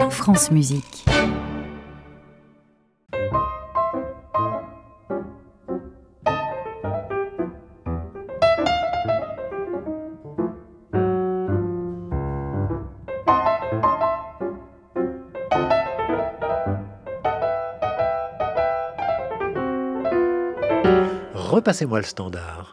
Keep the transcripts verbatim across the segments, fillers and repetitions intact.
France Musique. Repassez-moi le standard.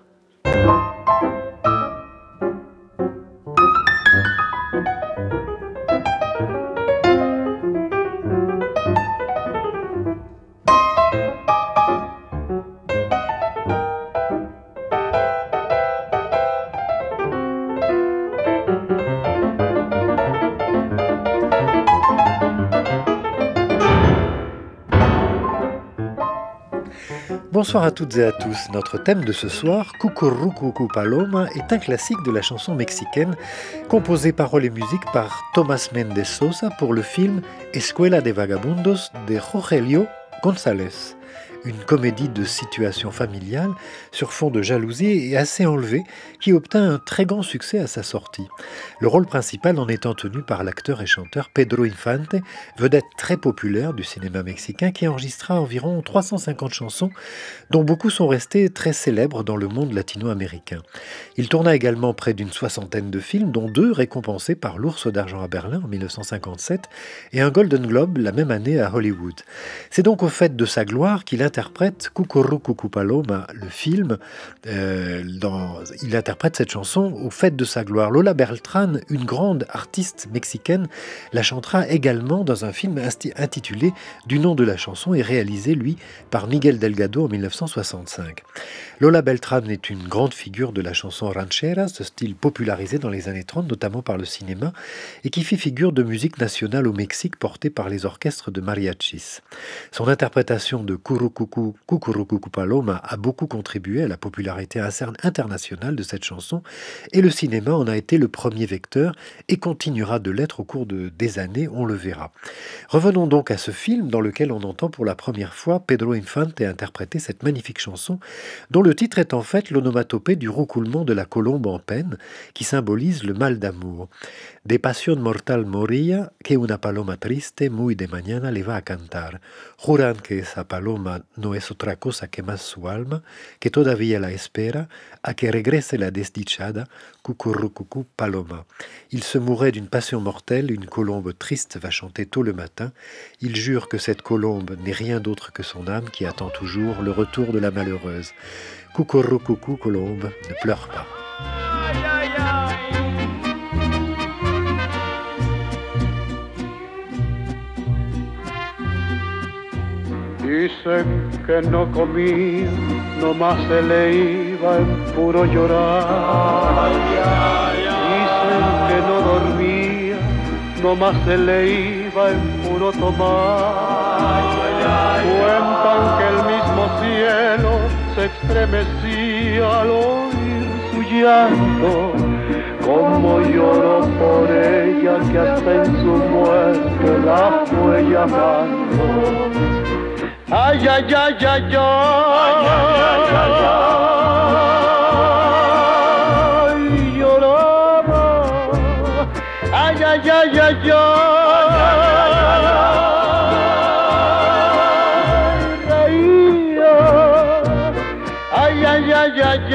Bonsoir à toutes et à tous. Notre thème de ce soir, Cucurrucucu Paloma, est un classique de la chanson mexicaine, composé paroles et musique par Tomás Méndez Sosa pour le film Escuela de Vagabundos de Rogelio González. Une comédie de situation familiale sur fond de jalousie et assez enlevée qui obtint un très grand succès à sa sortie. Le rôle principal en étant tenu par l'acteur et chanteur Pedro Infante, vedette très populaire du cinéma mexicain qui enregistra environ trois cent cinquante chansons dont beaucoup sont restées très célèbres dans le monde latino-américain. Il tourna également près d'une soixantaine de films dont deux récompensés par l'Ours d'Argent à Berlin en dix-neuf cent cinquante-sept et un Golden Globe la même année à Hollywood. C'est donc au fait de sa gloire qu'il interprète Cucurrucucu Paloma, le film. Euh, dans, il interprète cette chanson au fait de sa gloire. Lola Beltrán, une grande artiste mexicaine, la chantera également dans un film intitulé du nom de la chanson et réalisé, lui, par Miguel Delgado en dix-neuf cent soixante-cinq. Lola Beltrán est une grande figure de la chanson ranchera, ce style popularisé dans les années trente, notamment par le cinéma, et qui fit figure de musique nationale au Mexique portée par les orchestres de mariachis. Son interprétation de Cucurrucucu Paloma a beaucoup contribué à la popularité internationale de cette chanson et le cinéma en a été le premier vecteur et continuera de l'être au cours de, des années, on le verra. Revenons donc à ce film dans lequel on entend pour la première fois Pedro Infante interpréter cette magnifique chanson dont le titre est en fait l'onomatopée du roucoulement de la colombe en peine qui symbolise le mal d'amour. De pasión mortal moría que una paloma triste muy de mañana le va a cantar. Juran que esa paloma no es otra cosa que más su alma, que todavía la espera, a que regrese la desdichada, Cucurrucucu Paloma. Il se mourait d'une passion mortelle, une colombe triste va chanter tôt le matin. Il jure que cette colombe n'est rien d'autre que son âme qui attend toujours le retour de la malheureuse. Cucurrucucu colombe, ne pleure pas. Dicen que no comía, nomás se le iba en puro llorar. Dicen que no dormía, nomás se le iba en puro tomar. Cuentan que el mismo cielo se estremecía al oír su llanto. Como lloró por ella que hasta en su muerte la fue llamando. Ay, ay, ay, ay, ay, ay, ay, lloraba. Ay, ay, ay, ay, ay, reía. Ay, ay, ay, ay,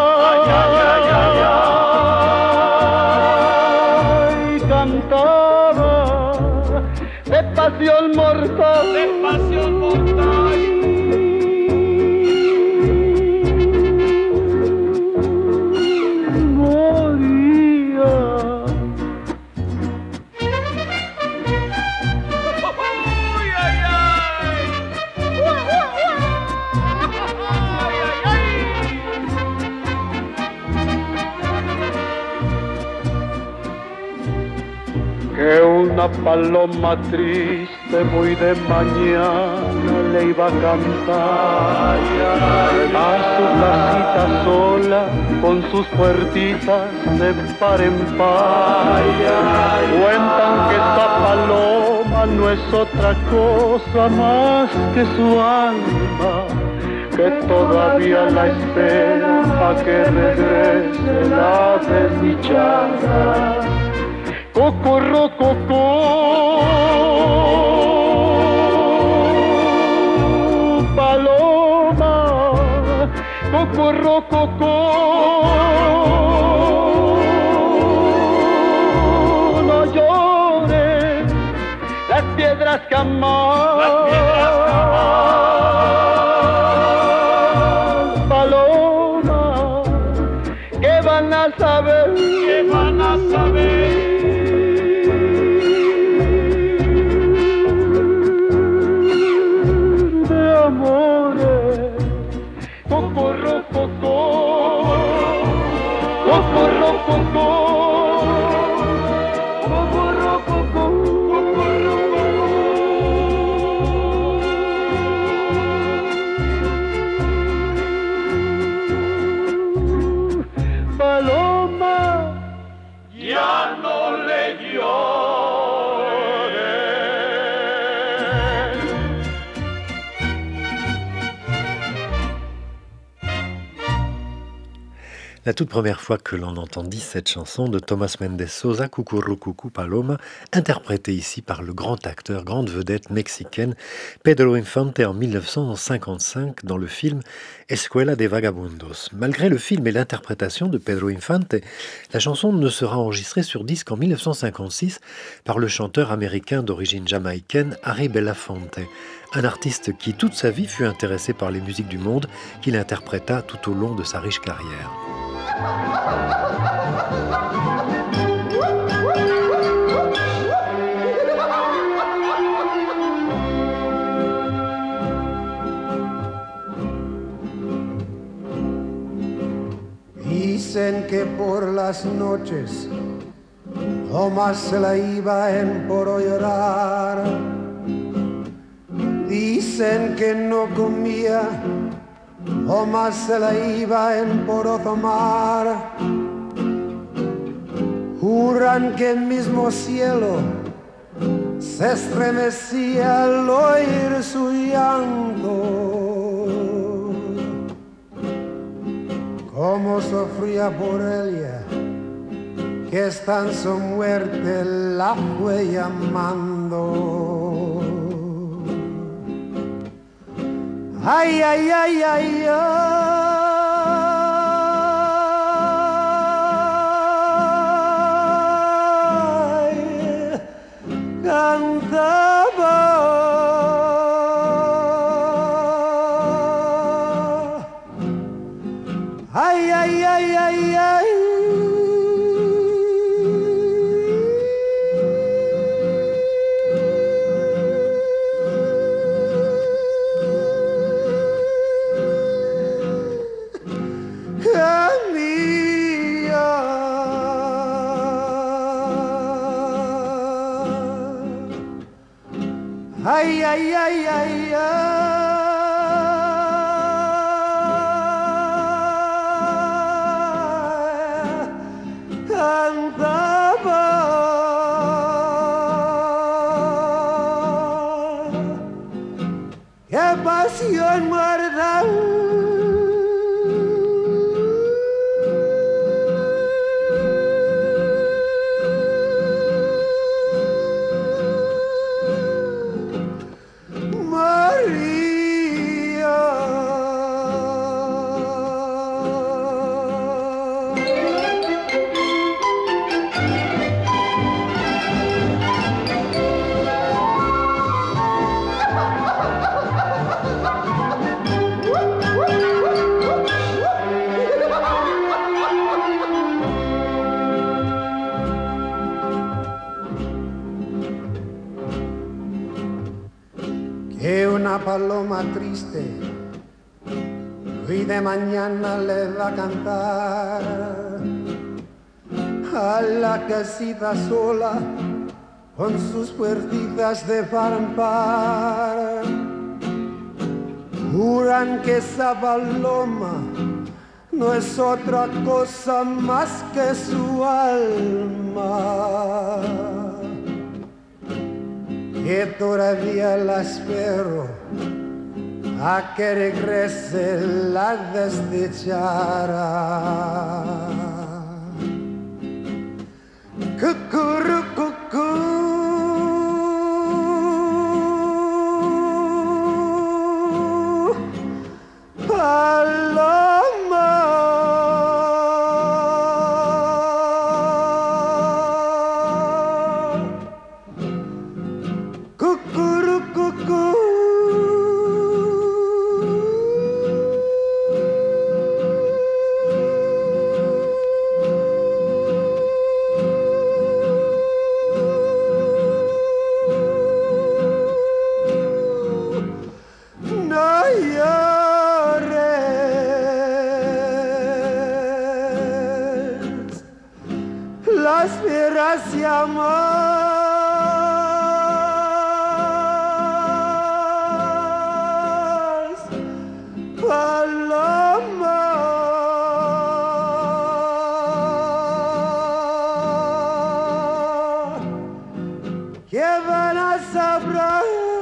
ay, cantaba de pasión mortal, de pasión mortal. Que una paloma triste muy de mañana le iba a cantar a su casita sola con sus puertitas de par en par. Cuentan que esta paloma no es otra cosa más que su alma, que todavía la espera a que regrese la desdichada. Cucurrucucú, rococó. No llores, las piedras jamás, las piedras jamás. Paloma, ¿qué van a saber? ¿Qué van a saber? La toute première fois que l'on entendit cette chanson de Tomás Méndez Sosa, Cucurrucucu Paloma, interprétée ici par le grand acteur, grande vedette mexicaine Pedro Infante en mille neuf cent cinquante-cinq dans le film Escuela de Vagabundos. Malgré le film et l'interprétation de Pedro Infante, la chanson ne sera enregistrée sur disque en mille neuf cent cinquante-six par le chanteur américain d'origine jamaïcaine Harry Belafonte, un artiste qui toute sa vie fut intéressé par les musiques du monde qu'il interpréta tout au long de sa riche carrière. Dicen que por las noches Tomás se la iba en poro llorar. Dicen que no comía, Tomás se la iba en poro tomar. Juran que el mismo cielo se estremecía al oír su llanto. Cómo sufría por ella, que está en su muerte la fue llamando. Ay, ay, ay, ay, ay, cantaba. Ay, ay, ay, ay, ay. Ay, ay, ay, ay, ay. Cantaba. Qué pasión mortal. Que una paloma triste hoy de mañana le va a cantar a la casita sola con sus puertitas de par en par. Juran que esa paloma no es otra cosa más que su alma, que todavía la espero a que regrese la desdichada. Cucurucucú, paloma. mañana sabrá.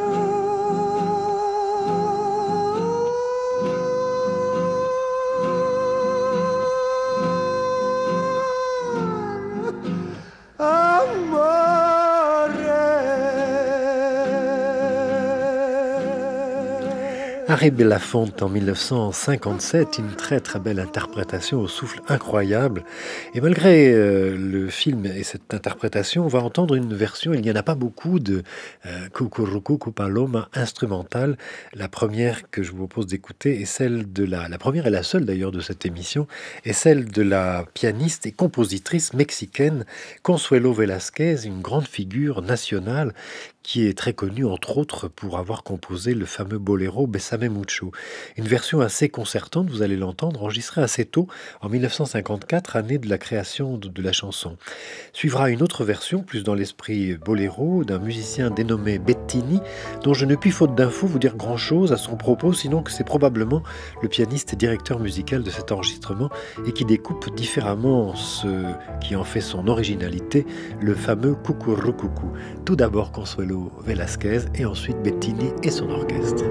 Harry Belafonte en mille neuf cent cinquante-sept, une très très belle interprétation au souffle incroyable. Et malgré euh, le film et cette interprétation, on va entendre une version, il n'y en a pas beaucoup, de euh, Cucurucucu Paloma instrumentale. La première que je vous propose d'écouter est celle de la, la première et la seule d'ailleurs de cette émission, est celle de la pianiste et compositrice mexicaine Consuelo Velasquez, une grande figure nationale qui est très connu entre autres pour avoir composé le fameux boléro Bésame Mucho. Une version assez concertante, vous allez l'entendre, enregistrée assez tôt, en mille neuf cent cinquante-quatre, année de la création de, de la chanson. Suivra une autre version, plus dans l'esprit boléro, d'un musicien dénommé Bettini, dont je ne puis faute d'infos vous dire grand-chose à son propos, sinon que c'est probablement le pianiste et directeur musical de cet enregistrement et qui découpe différemment ce qui en fait son originalité, le fameux Cucurucucu. Tout d'abord Consuelo Velasquez et ensuite Bettini et son orchestre.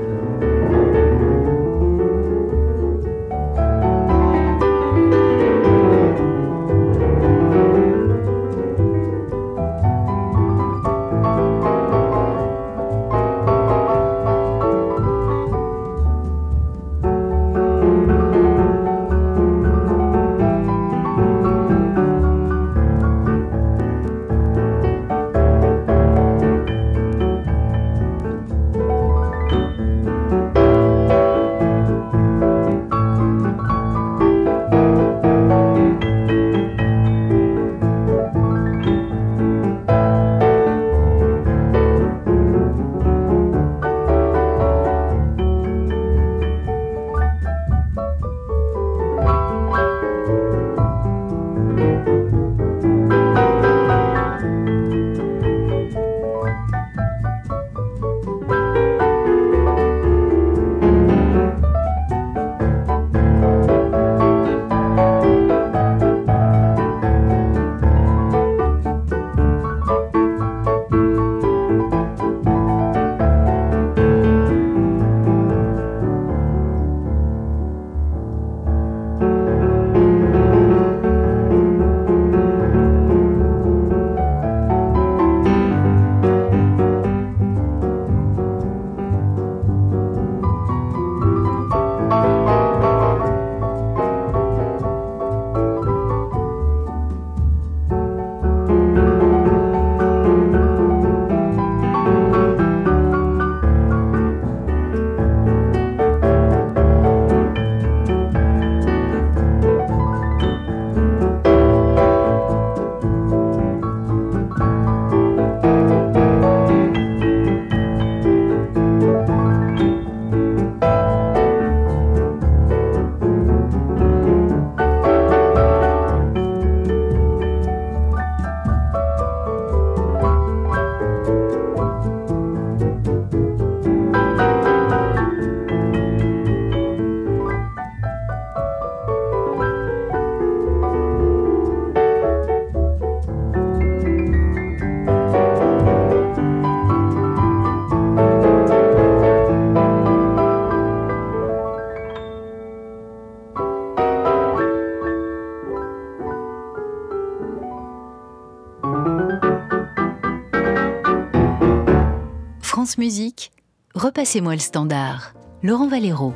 France Musique, repassez-moi le standard. Laurent Valero.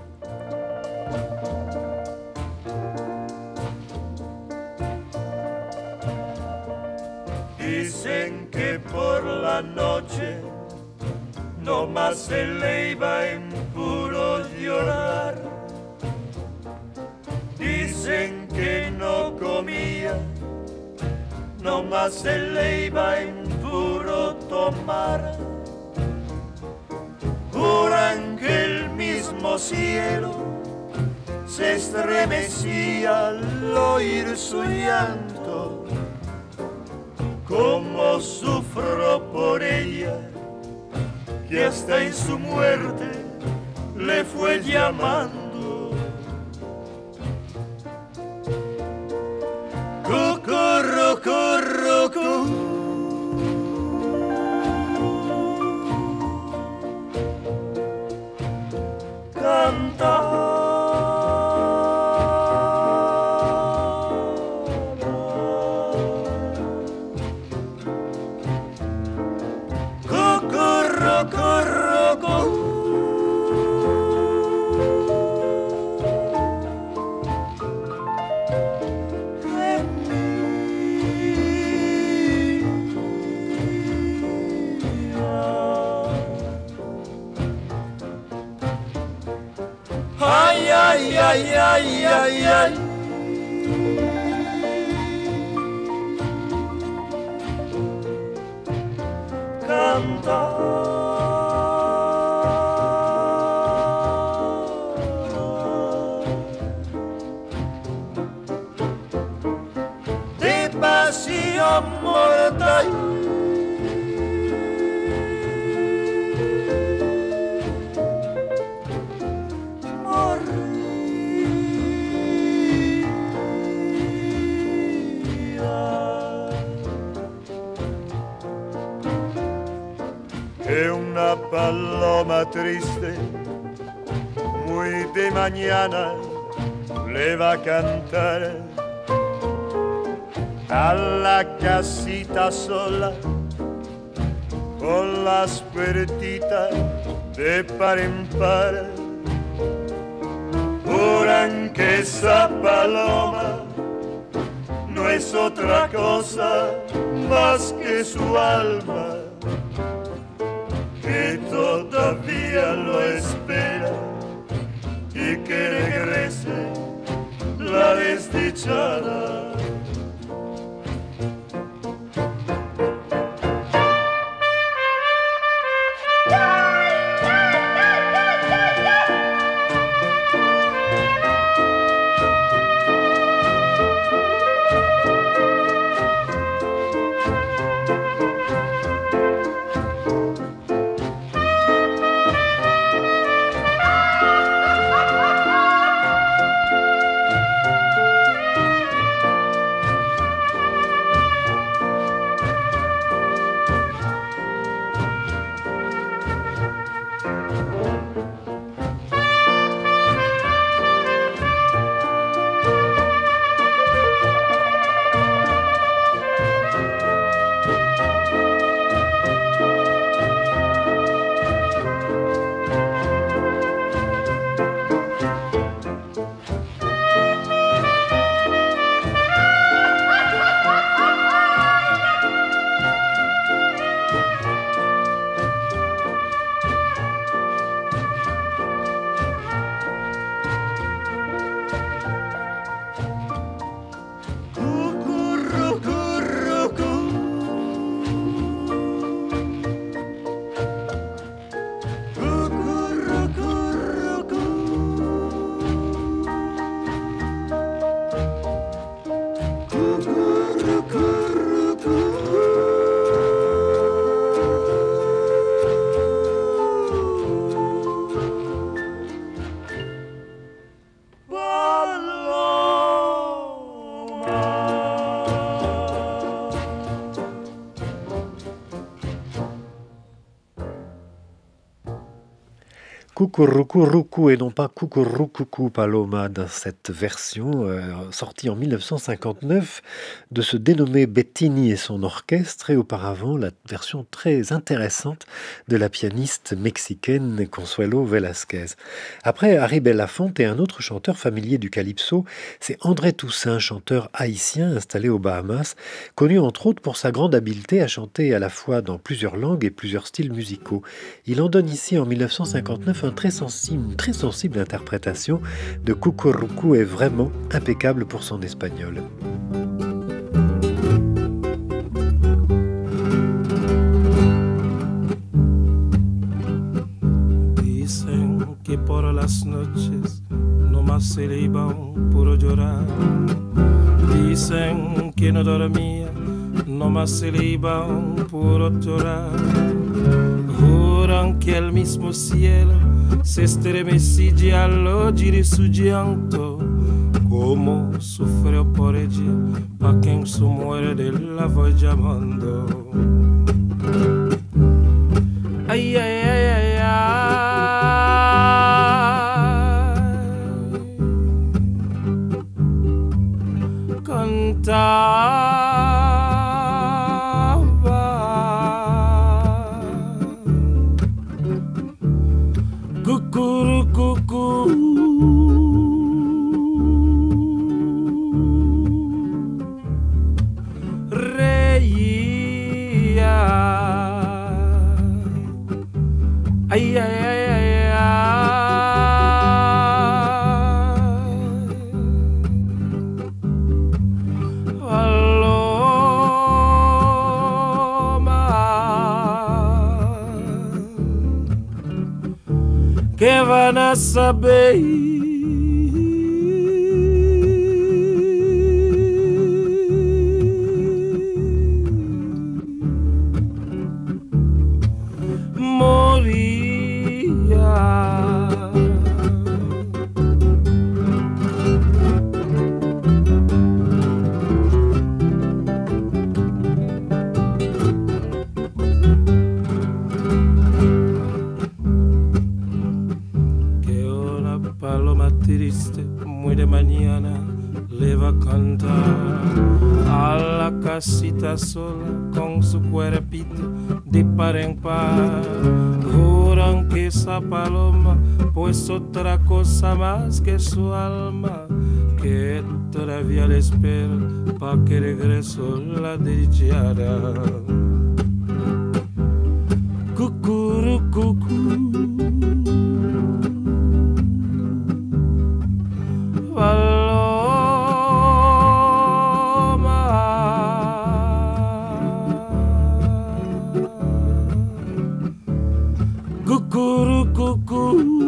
Dicen que por la noche no más se le iba en puro llorar. Dicen que no comía, no más se le iba en puro tomar. Juran que el mismo cielo se estremecía al oír su llanto. Como sufro por ella, que hasta en su muerte le fue llamando. Cucurrucurrucú, Ay, ay, ay, ay, ay, ay. Canta. De pasión mortal. Una paloma triste, muy de mañana, le va a cantar a la casita sola, con las puertitas de par en par. Juran que esa paloma no es otra cosa más que su alma, que todavía lo espera y que regrese la desdichada. Cucurucurucu et non pas Cucurucucu Paloma dans cette version euh, sortie en mille neuf cent cinquante-neuf de ce dénommé Bettini et son orchestre, et auparavant la version très intéressante de la pianiste mexicaine Consuelo Velasquez. Après Harry Belafonte et un autre chanteur familier du calypso, c'est André Toussaint, chanteur haïtien installé aux Bahamas, connu entre autres pour sa grande habileté à chanter à la fois dans plusieurs langues et plusieurs styles musicaux. Il en donne ici en mille neuf cent cinquante-neuf un très sensible, une très sensible interprétation de Cucurucu, est vraiment impeccable pour son espagnol. Dicen que por las noches no más se le iban por llorar. Dicen que no dormía, no más se le iban por llorar. Juran que el mismo cielo se estremecía al oír su llanto, como sufrió por ella, pa' que en su muerte la voy llamando. Ay, ay, ay, ay, ay. Cantaba Ay, ay, ay, ay, ay. Paloma, que van a saber muy de mañana le va a cantar a la casita sola con su cuerpito de par en par. Juran que esa paloma pues otra cosa más que su alma, que todavía le espera pa' que regreso la dichara. Cucuru, cucú. Paloma, cucuru, cucú.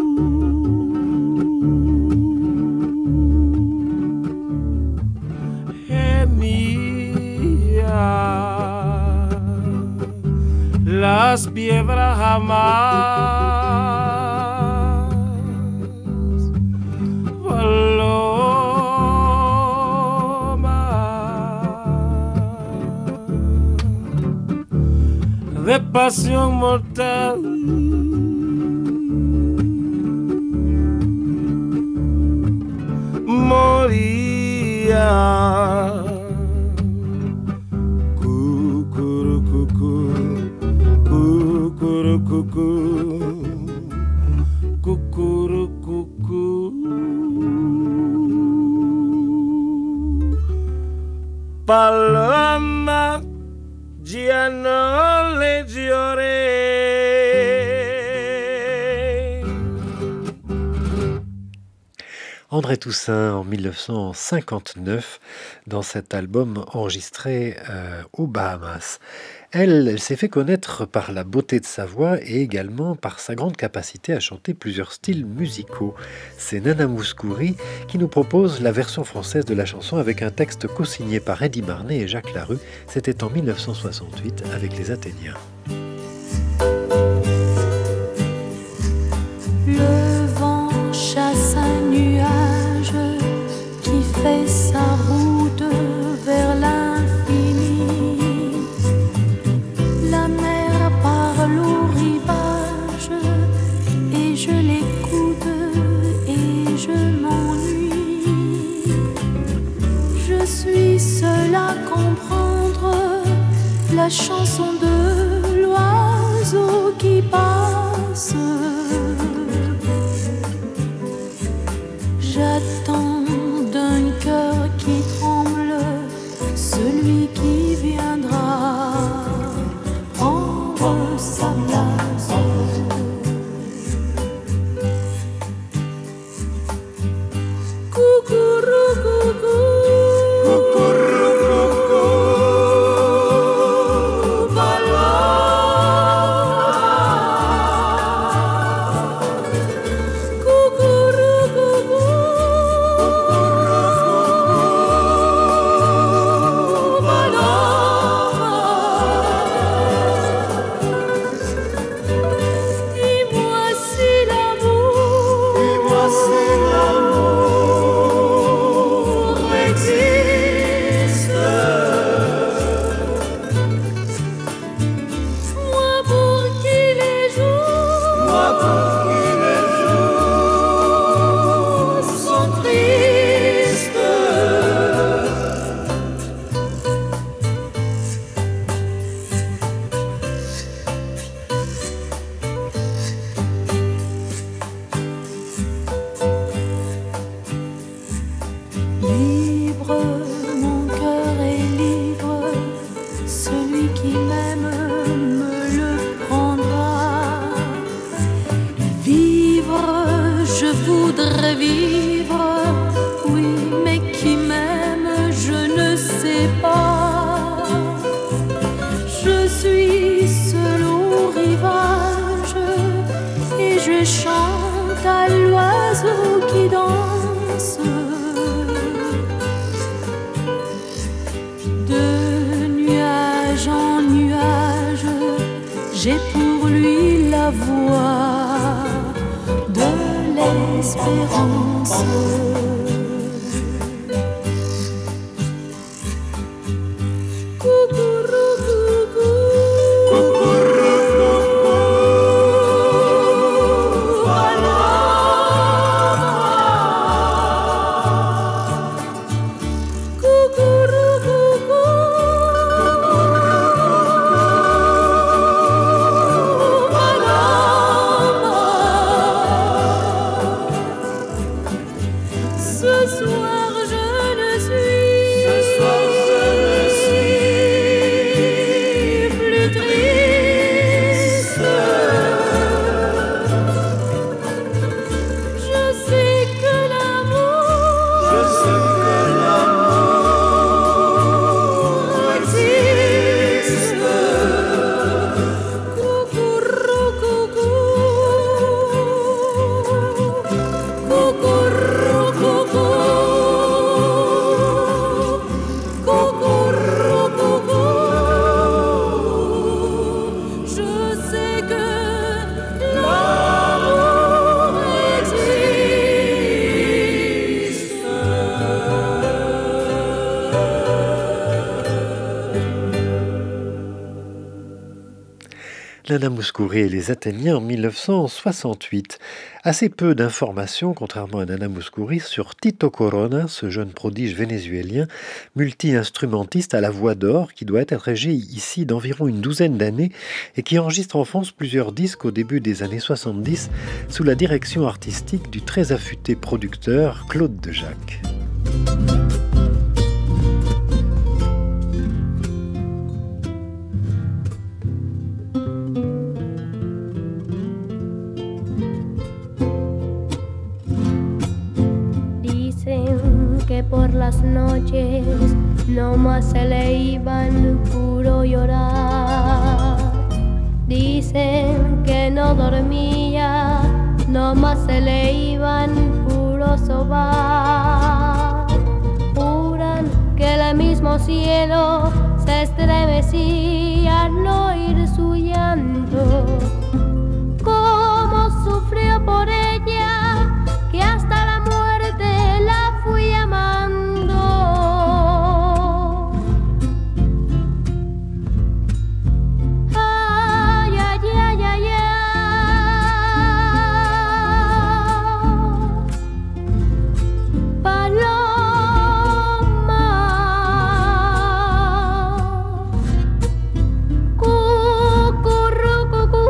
Gemía las piedras jamás. De pasión mortal, moría. Cucuru, cucú, cucuru, cucú, cucuru, cucú. Paloma, ya no le lloré. André Toussaint en mille neuf cent cinquante-neuf dans cet album enregistré euh, aux Bahamas. Elle, elle s'est fait connaître par la beauté de sa voix et également par sa grande capacité à chanter plusieurs styles musicaux. C'est Nana Mouskouri qui nous propose la version française de la chanson avec un texte co-signé par Eddy Marnay et Jacques Larue. C'était en mille neuf cent soixante-huit avec les Athéniens. Le vent chasse un nuage qui fait sa route vers l'infini. La mer parle au rivage et je l'écoute et je m'ennuie. Je suis seule à comprendre la chanson de l'oiseau qui passe. J'attends d'un cœur qui tremble celui qui viendra prendre sa place. Coucourou, coucou. Coucourou, coucou. voudrais vivre, oui, mais qui m'aime, je ne sais pas. Je suis seul au rivage et je chante à l'oiseau qui danse. De nuage en nuage, j'ai pour lui la voix de l'espérance. Nana Mouskouri et les Athéniens en mille neuf cent soixante-huit. Assez peu d'informations, contrairement à Nana Mouskouri, sur Tito Corona, ce jeune prodige vénézuélien, multi-instrumentiste à la voix d'or, qui doit être âgé ici d'environ une douzaine d'années et qui enregistre en France plusieurs disques au début des années soixante-dix sous la direction artistique du très affûté producteur Claude Dejac. Que por las noches no más se le iban puro llorar. Dicen que no dormía, no más se le iban puro sobar. Juran que el mismo cielo se estremecía al oír su llanto. Cómo sufrió por ella, que hasta la muerte la fui amando. Ay, ay, ay, ay, ay. Paloma, cucurrucucú.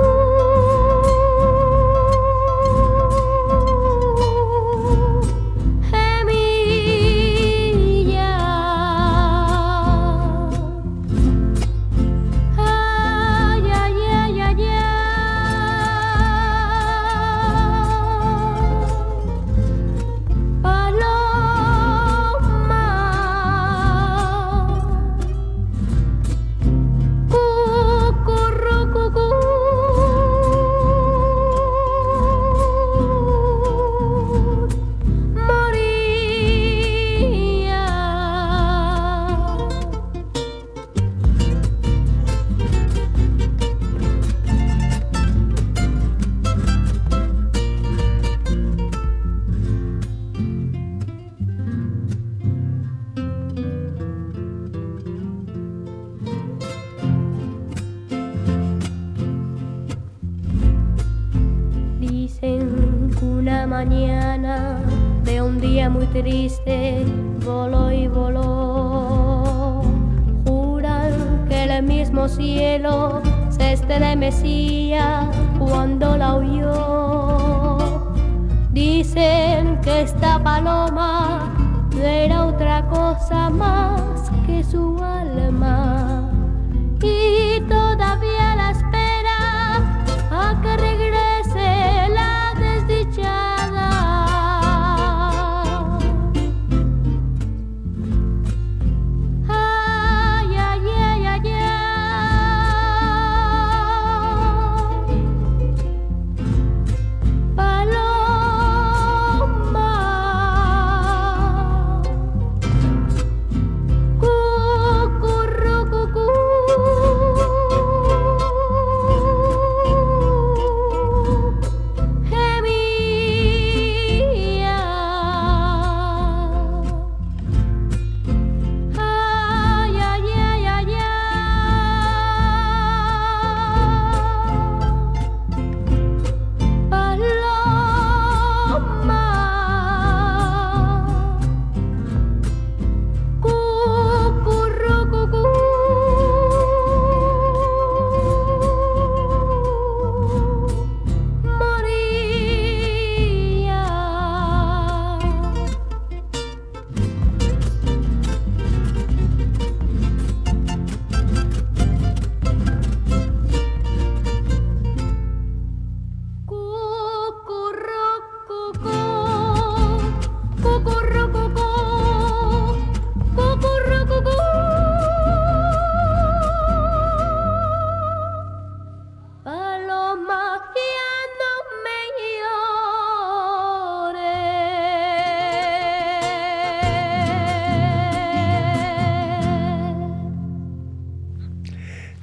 Mañana de un día muy triste voló y voló. Juran que el mismo cielo se estremecía cuando la oyó. Dicen que esta paloma no era otra cosa más que su alma, y todavía la espera a que regrese la desdichada.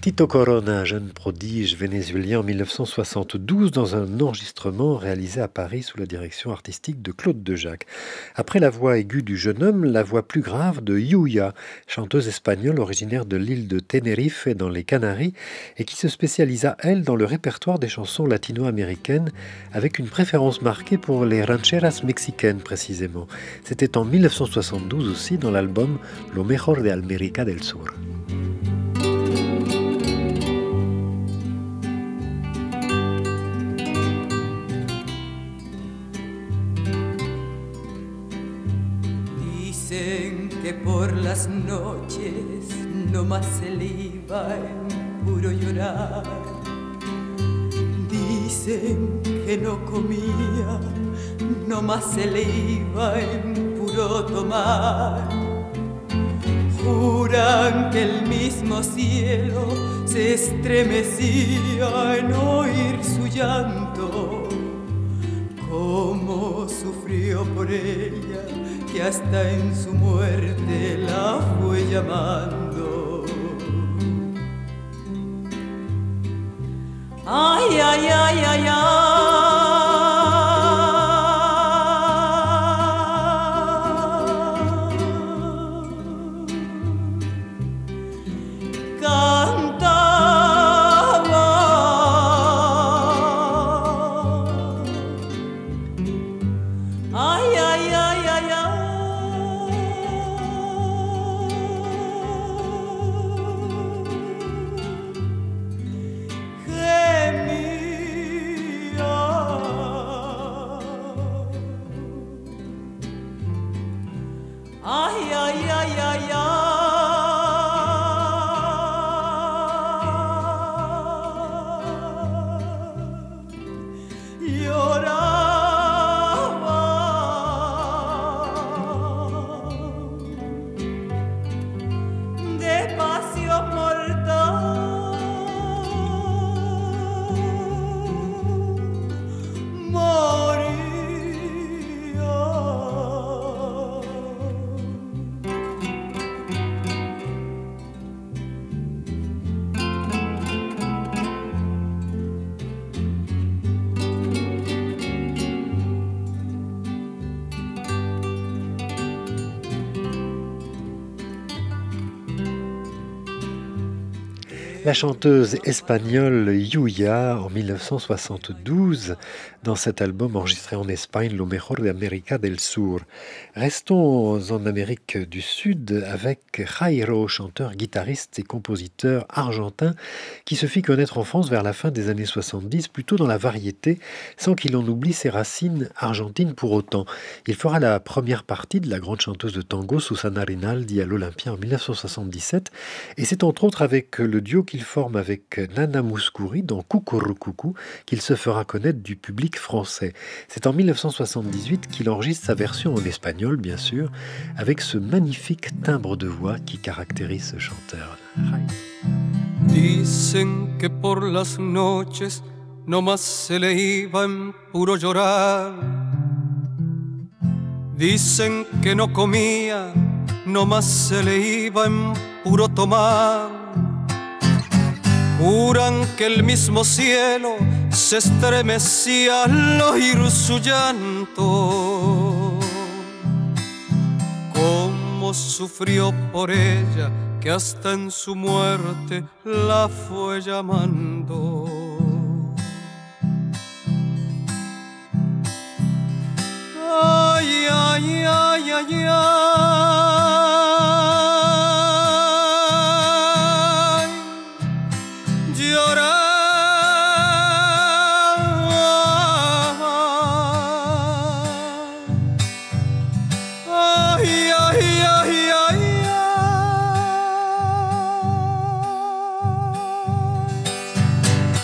Tito Corona, jeune prodige vénézuélien en mille neuf cent soixante-douze, dans un enregistrement réalisé à Paris sous la direction artistique de Claude Dejac. Après la voix aiguë du jeune homme, la voix plus grave de Yuya, chanteuse espagnole originaire de l'île de Tenerife dans les Canaries et qui se spécialisa, elle, dans le répertoire des chansons latino-américaines avec une préférence marquée pour les rancheras mexicaines précisément. C'était en mille neuf cent soixante-douze aussi dans l'album Lo Mejor de América del Sur. Que por las noches no más se le iba en puro llorar. Dicen que no comía, no más se le iba en puro tomar. Juran que el mismo cielo se estremecía en oír su llanto. Cómo sufrió por ella, que hasta en su muerte la fue llamando. Ay, ay, ay, ay, ay. La chanteuse espagnole Yuya en mille neuf cent soixante-douze dans cet album enregistré en Espagne, Lo Mejor de América del Sur. Restons en Amérique du Sud avec Jairo, chanteur, guitariste et compositeur argentin qui se fit connaître en France vers la fin des années soixante-dix, plutôt dans la variété, sans qu'il en oublie ses racines argentines pour autant. Il fera la première partie de la grande chanteuse de tango Susana Rinaldi à l'Olympia en mille neuf cent soixante-dix-sept, et c'est entre autres avec le duo qu'il forme avec Nana Mouskouri dans Cucurucucu qu'il se fera connaître du public français. C'est en mille neuf cent soixante-dix-huit qu'il enregistre sa version en espagnol, bien sûr, avec ce magnifique timbre de voix qui caractérise ce chanteur. Dicen que por las noches no más se le iba en puro llorar. Dicen que no comía, no más se le iba en puro tomar. Juran que el mismo cielo se estremecía al oír su llanto. Cómo sufrió por ella, que hasta en su muerte la fue llamando. Ay, ay, ay, ay, ay, llorar. Ay, ay, ay, ay, ay.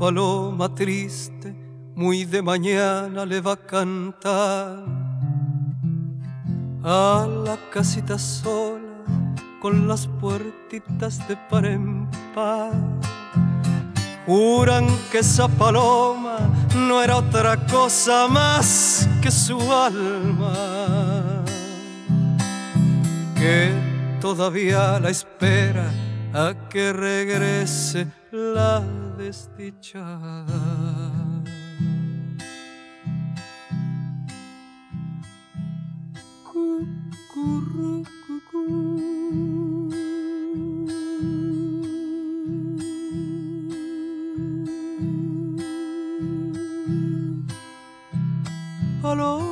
paloma triste muy de mañana le va a cantar a la casita sola con las puertitas de par en par. Juran que esa paloma no era otra cosa más que su alma, que todavía la espera a que regrese la desdichada. Paloma,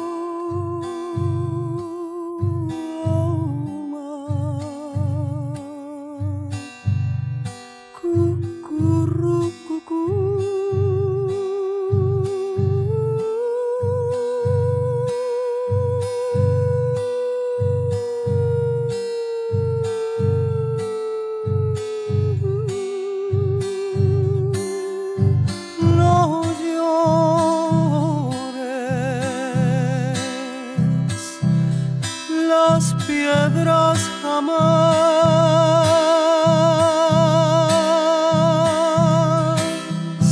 cucurrucucú. Piedras jamás,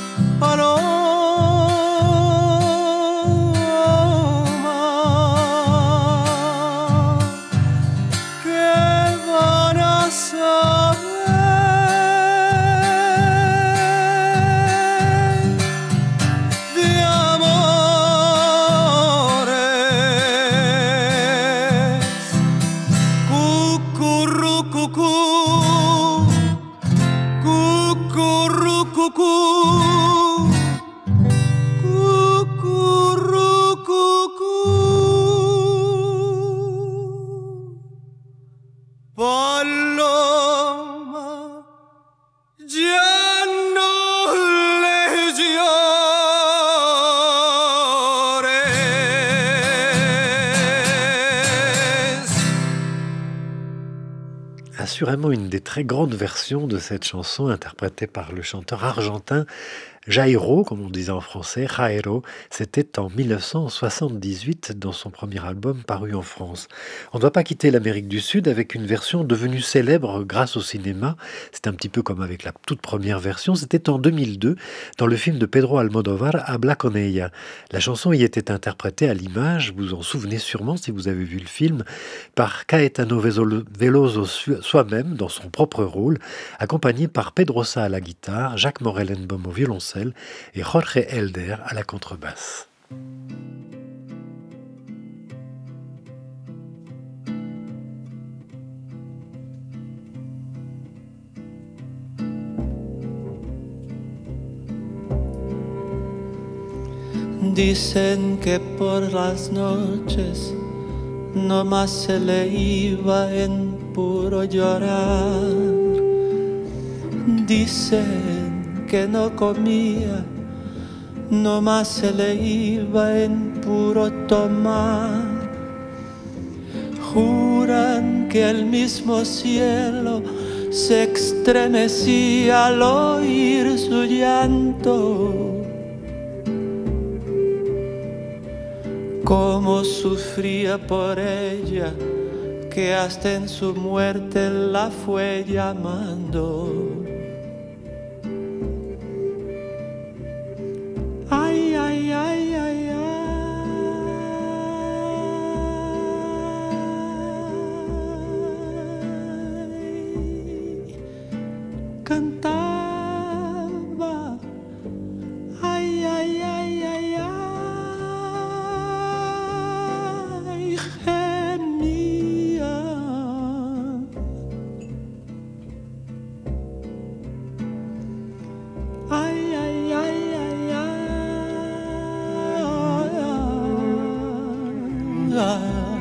paloma, ¿qué van a saber de Assurément une des très grandes versions de cette chanson interprétée par le chanteur argentin Jairo, comme on disait en français, Jairo, c'était en mille neuf cent soixante-dix-huit dans son premier album paru en France. On ne doit pas quitter l'Amérique du Sud avec une version devenue célèbre grâce au cinéma. C'est un petit peu comme avec la toute première version. C'était en deux mille deux dans le film de Pedro Almodóvar, Habla con ella. La chanson y était interprétée à l'image, vous en souvenez sûrement si vous avez vu le film, par Caetano Veloso soi-même dans son propre rôle, accompagné par Pedrosa à la guitare, Jacques Morel-Enbom au violoncelle et Jorge Helder à la contrebasse. Dicen que por las noches no más se le iba en puro llorar. Dicen que no comía, no más se le iba en puro tomar. Juran que el mismo cielo se estremecía al oír su llanto. Cómo sufría por ella, que hasta en su muerte la fue llamando. Ay, ay, ay, ay, ay. Cantaba. Ay, ay, ay, ay, ay. Gemía. Ay, ay, ay, ay, ay, ay.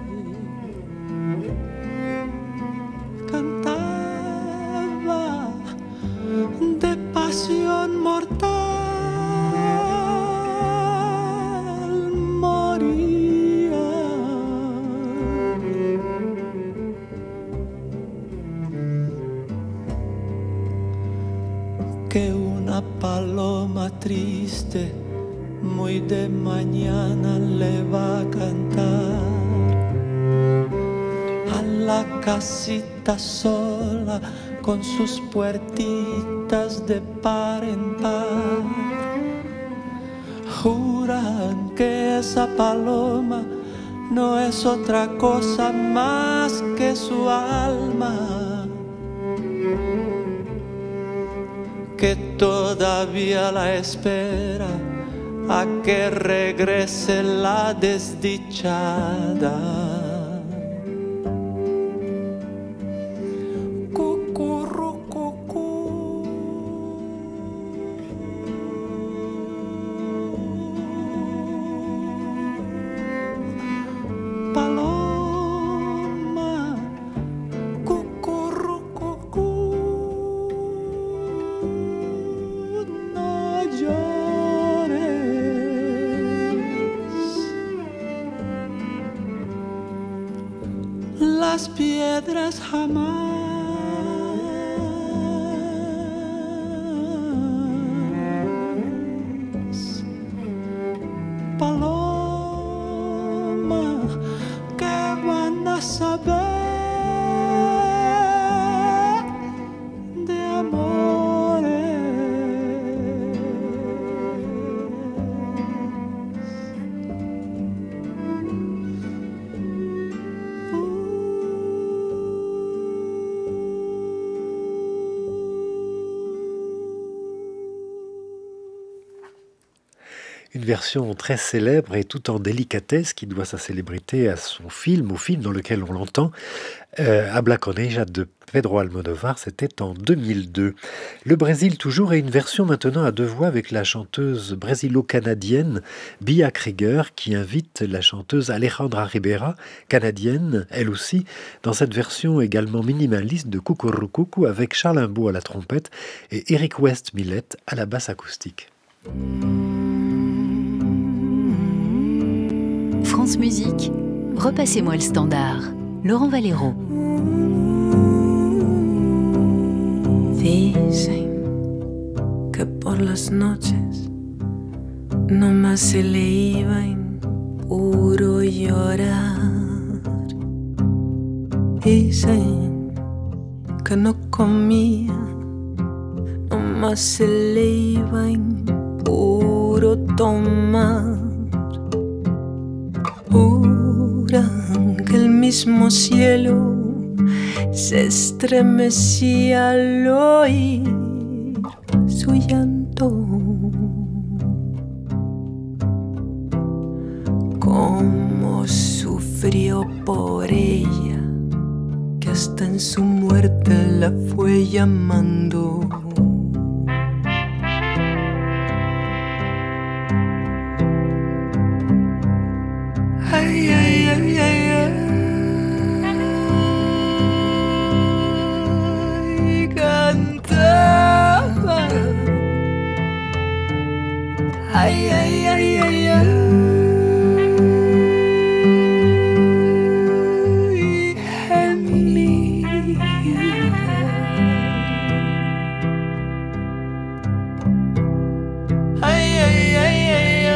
Cantaba de pasión mortal, moría. Que una una paloma triste, muy de mañana le va a cantar a la casita sola con sus puertitas de par en par. Juran que esa paloma no es otra cosa más que su alma, que todavía la espera a que regrese la desdichada. Las piedras jamás, paloma, ¿qué van a saber de amores? Une version très célèbre et tout en délicatesse qui doit sa célébrité à son film, au film dans lequel on l'entend, euh, Habla con ella de Pedro Almodóvar, c'était en deux mille deux. Le Brésil toujours, et une version maintenant à deux voix avec la chanteuse brésilo-canadienne Bia Krieger qui invite la chanteuse Alejandra Ribera, canadienne elle aussi, dans cette version également minimaliste de Cucurucucu avec Charles Imbaud à la trompette et Eric West Millet à la basse acoustique. France Musique, repassez-moi le standard. Laurent Valero. Dicen que por las noches nomás se le iba en puro llorar. Dicen que no comía, nomás se le iba en puro tomar. Juran que el mismo cielo se estremecía al oír su llanto. Cómo sufrió por ella, que hasta en su muerte la fue llamando. Ay, ay, ay, ay, ay, cantaba. Ay, ay, ay, ay, ay, gemía. Ay, ay, ay, ay, ay.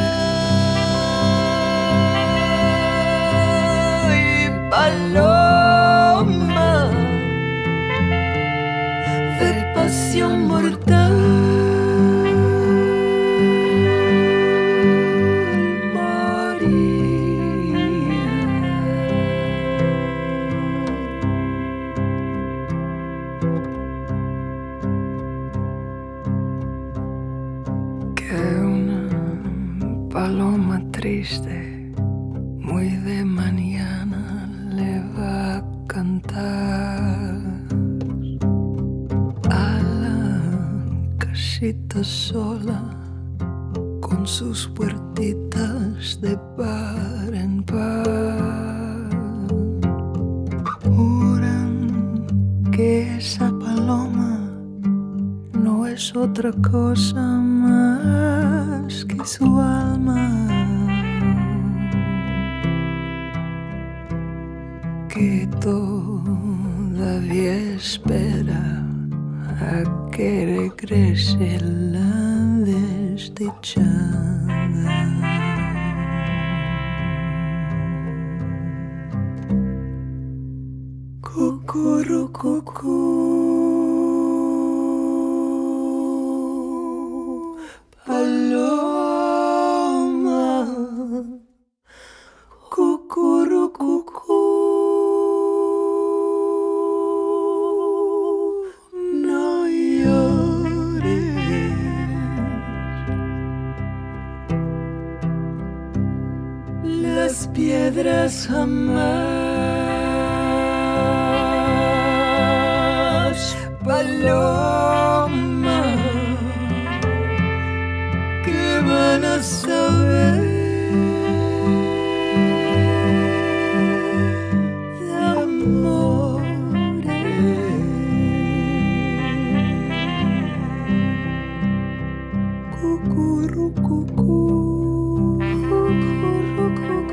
Paloma de pasión mortal, moría. Que una paloma triste, muy de mañana, le va a cantar a la casita sola con sus puertitas de par en par. Juran que esa paloma no es otra cosa más que su alma, que todavía espera a que regrese la desdichada. Cucurucucú, paloma, cucurucucú, no llores. Las piedras jamás, paloma, ¿qué van a saber de amores? Cucurucucú, cucurucucú.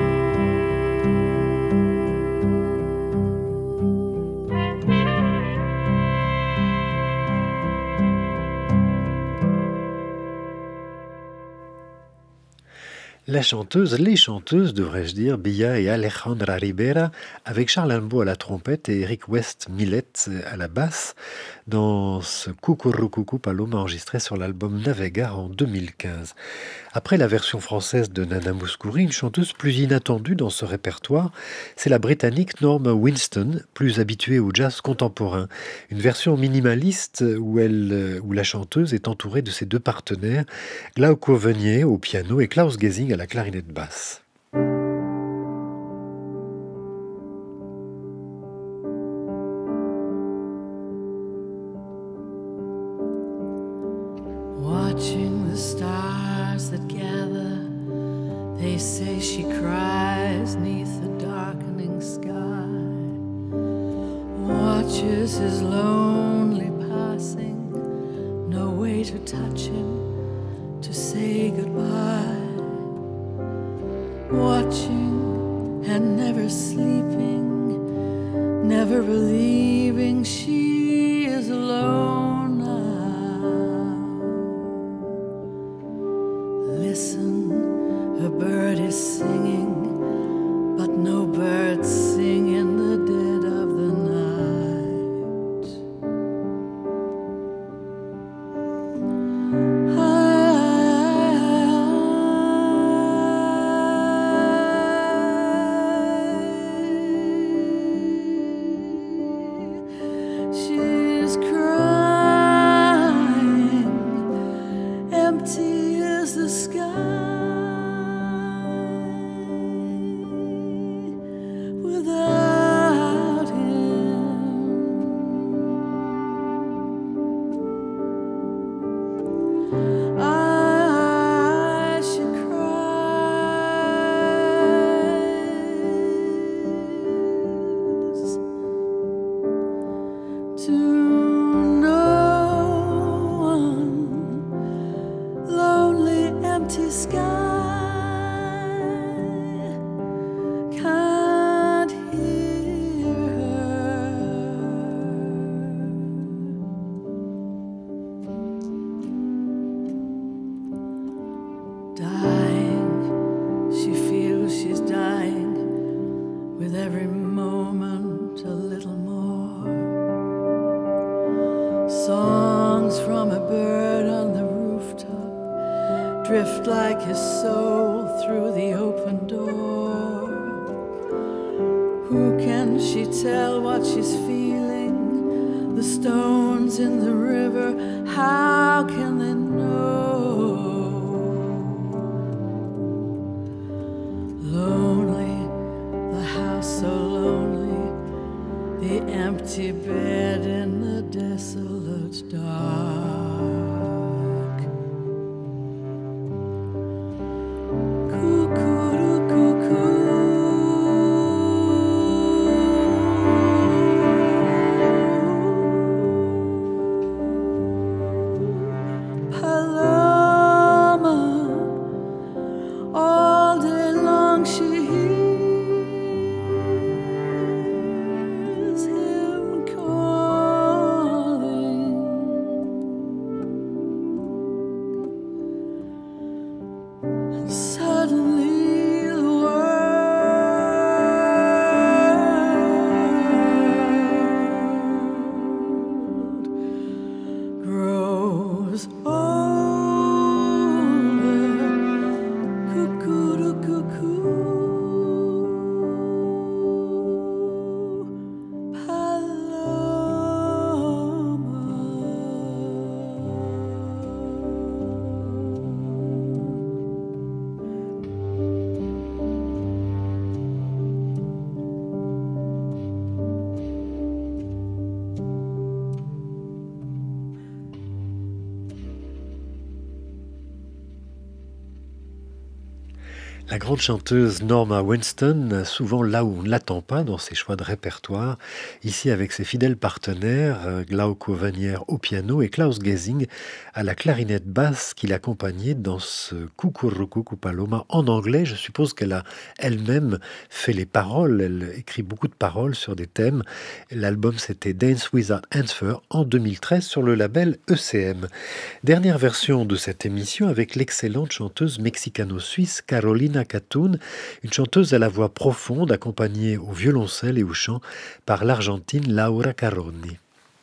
La chanteuse, les chanteuses, devrais-je dire, Bia et Alejandra Ribera, avec Charles Albo à la trompette et Eric West Millet à la basse, dans ce Cucurucucú Paloma enregistré sur l'album Navegar en deux mille quinze. Après la version française de Nana Mouskouri, une chanteuse plus inattendue dans ce répertoire, c'est la Britannique Norma Winston, plus habituée au jazz contemporain. Une version minimaliste où, elle, où la chanteuse est entourée de ses deux partenaires, Glauco Venier au piano et Klaus Gesing à la clarinette basse. Watching the stars that gather, they say she cries neath the darkening sky. Watches his lonely passing, no way to touch him, to say goodbye. Watching and never sleeping, never believing she is alone now. Listen, a bird is singing, but no birds sing in the dead of the night. She's crying, empty as the sky, without him. I should cry to no one, lonely empty sky, can't hear her. Dying, she feels she's dying, with every moment a little more. Songs from a bird on the rooftop drift like his soul through the open door. Who can she tell what she's feeling? The stones in the river, how can they know? Lonely, the house so lonely, the empty bed in the desolate dark. Cucurucucú, paloma, all day long she hears him calling. La grande chanteuse Norma Winston, souvent là où on ne l'attend pas dans ses choix de répertoire, ici avec ses fidèles partenaires Glauco Vanier au piano et Klaus Gesing à la clarinette basse qui l'accompagnait dans ce Cucurucucu Paloma en anglais. Je suppose qu'elle a elle-même fait les paroles, elle écrit beaucoup de paroles sur des thèmes. L'album c'était Dance Without Answer en deux mille treize sur le label E C M. Dernière version de cette émission avec l'excellente chanteuse mexicano-suisse Carolina Catún, une chanteuse à la voix profonde accompagnée au violoncelle et au chant par l'Argentine Laura Caroni.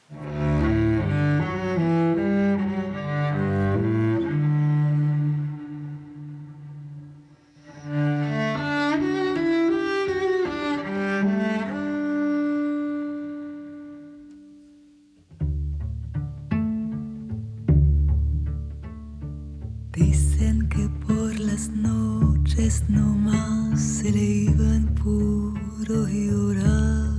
Dicen que por las noches nomás se le iba en puro llorar.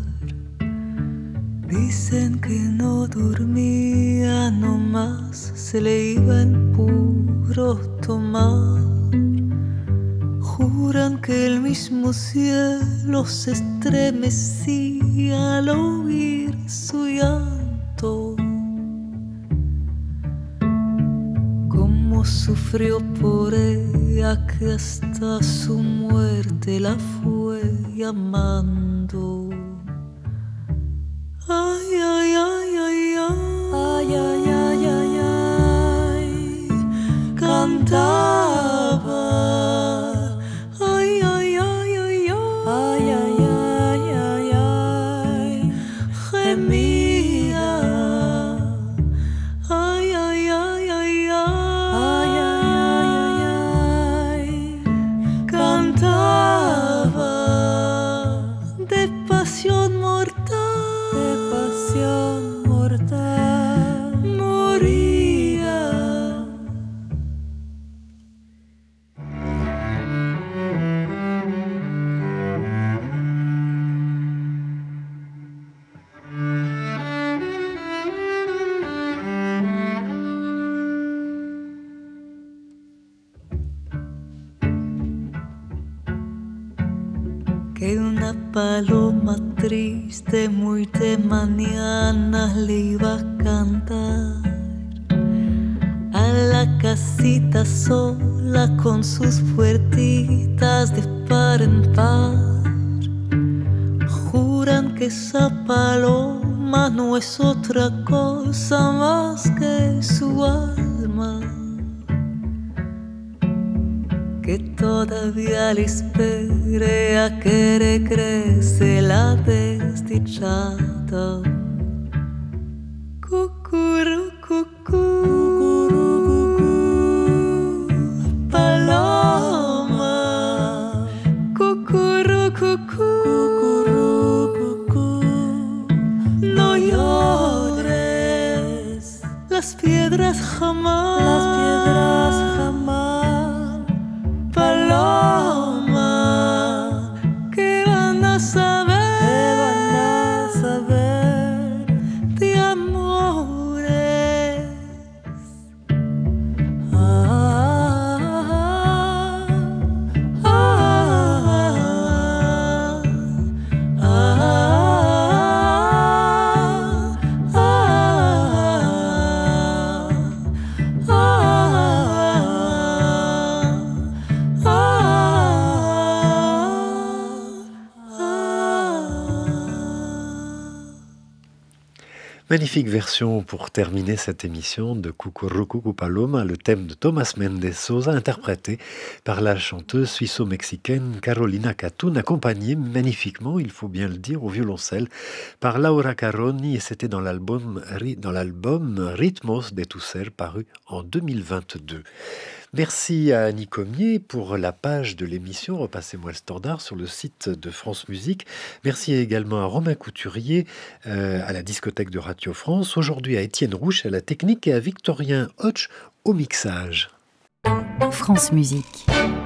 Dicen que no dormía nomás se le iba en puro tomar. Juran que el mismo cielo se estremecía al oír su llanto. Sufrió por ella que hasta su muerte la fue llamando. Ay, ay, ay, ay, ay, ay, ay, ay, ay, cantaba. Ay, ay, ay, ay, ay, ay, ay, ay, ay, gemía. Ay, ay, ay, ay, ay. Pasión mortal, de pasión mortal, moría. Que una paloma triste muy de mañana le iba a cantar a la casita sola con sus puertitas de par en par. Juran que esa paloma no es otra cosa más que su alma, que todavía le espere a que regrese la desdichada. Cucurú, cucú, paloma. Cucurú, cucú, no llores, las piedras jamás, las piedras jamás. Paloma, ¿qué van a saber? ¿Qué van a saber de amores? Ah, ah, ah, ah, ah, Magnifique version pour terminer cette émission de Cucurucucu Paloma, le thème de Tomás Méndez Sosa, interprété par la chanteuse suisse-mexicaine Carolina Catún, accompagnée magnifiquement, il faut bien le dire, au violoncelle par Laura Caroni, et c'était dans l'album, dans l'album Ritmos de tu ser, paru en deux mille vingt-deux. Merci à Annie Comier pour la page de l'émission Repassez-moi le standard sur le site de France Musique. Merci également à Romain Couturier, euh, à la discothèque de Radio France. Aujourd'hui à Étienne Rouche à la technique et à Victorien Hoche au mixage. France Musique.